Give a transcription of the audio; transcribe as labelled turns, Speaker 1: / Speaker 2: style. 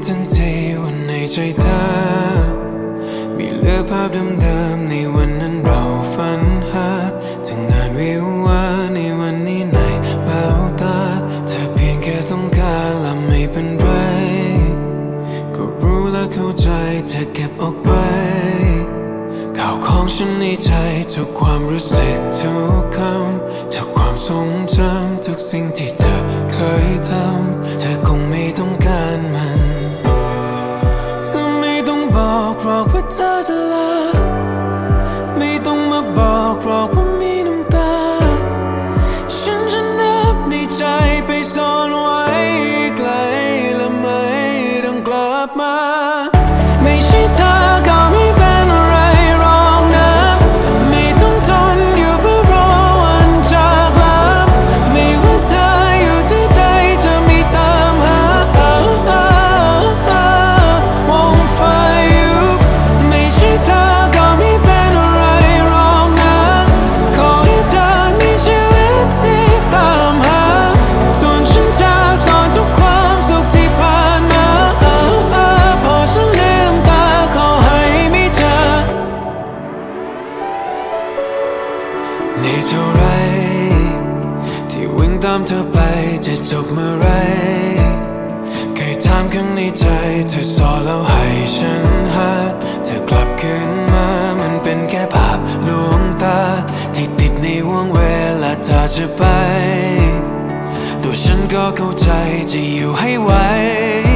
Speaker 1: ทันทีว่าในใจเธอมีเหลือภาพเดิมๆในวันนั้นเราฝันหาถึงงานวิวาในวันนี้ในแววตาเธอเพียงแค่ต้องการและไม่เป็นไรก็รู้และเข้าใจเธอเก็บออกไปข่าวของฉันในใจทุกความรู้สึกทุกคำทุกความทรงจำทุกสิ่งที่เธอเคยทำเธอคงไม่ต้องการมันเธอไม่ต้องบอกหรอกว่าเธอจะลาไม่ต้องมาบอกหรอกว่ามีน้ำตาฉันจะนับในใจไปซ่อนไว้ไกลและไม่ต้องกลับมาไม่ใช่เธอก็ไม่เป็นอะไรหรอกนะไม่ต้องทนอยู่เพื่อรอวันจากลาไม่ว่าเธออยู่ที่ใดจะไม่ตามหามองไฟอยู่ไม่ใช่เธอก็ไม่เป็นอะไรหรอกนะขอให้เธอมีชีวิตที่ตามหาส่วนฉันจะสอนทุกความสุขที่ผ่านมาพอฉันลืมตาขอให้มีเธอเหนื่อยเท่าไรที่วิ่งตามเธอไปจะจบเมื่อไรเคยถามข้างในใจเธอสอนแล้วให้ฉันหาเธอกลับคืนมามันเป็นแค่ภาพลวงตาที่ติดในห่วงเวลาเธอจะไปตัวฉันก็เข้าใจจะอยู่ให้ไหว